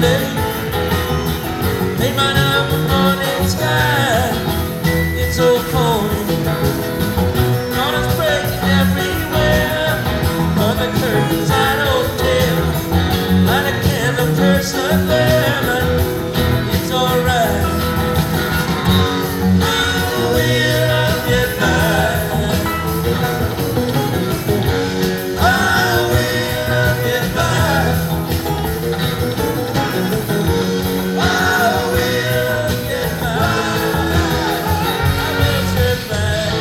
late. Made mine up the morning sky. It's so corny. Corners breaking everywhere. On the curtains at hotel. Light a candle, person there, but it's alright. We'll get by. I will get by. I will get by. I will survive.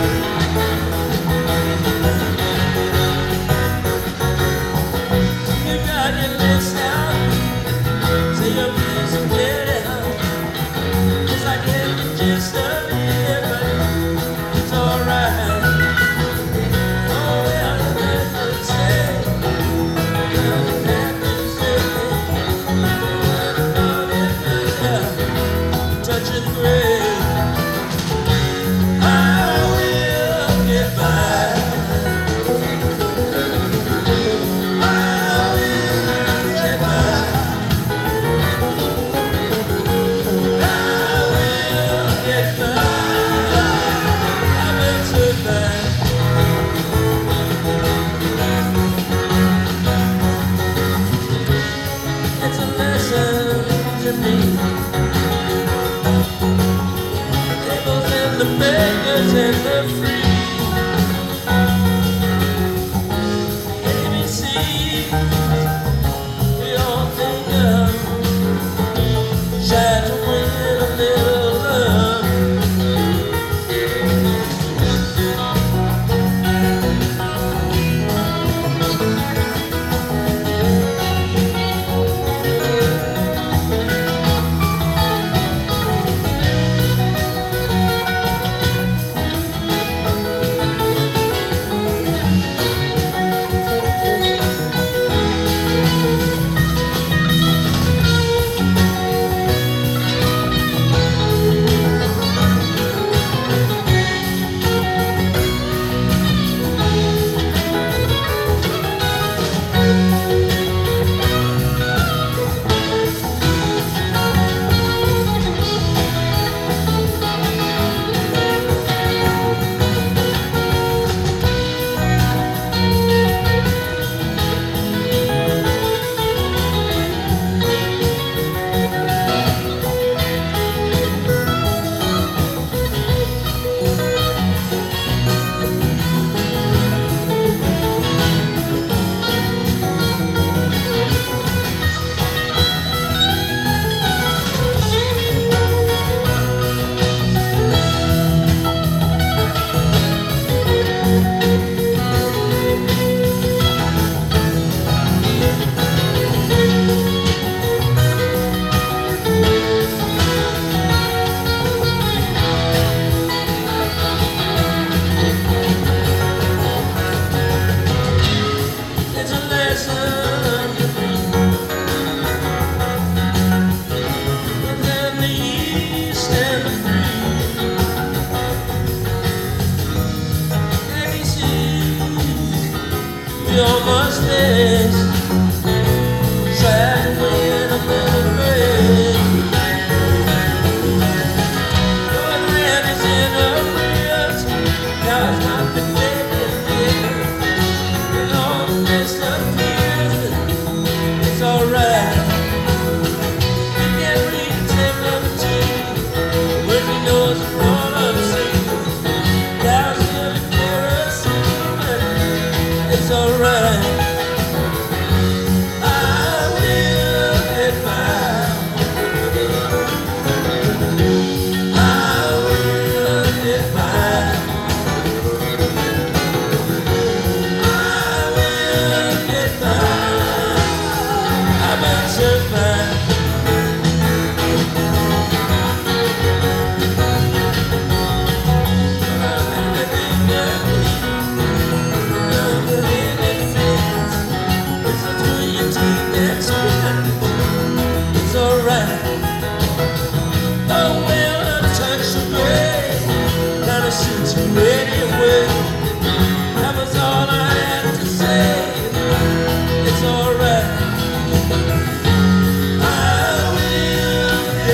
You got your list out. Say your piece and get it out. 'Cause I get the gist of it, but it's alright. Oh, well, you better say. Well, you better say. What about it, yeah. Touch and gray. I will get by. I will get by. I will get by. I will survive. It's a lesson to me. Tables and the beggars and the free. ABC, we all think of. Shy to win a little love.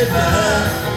for her.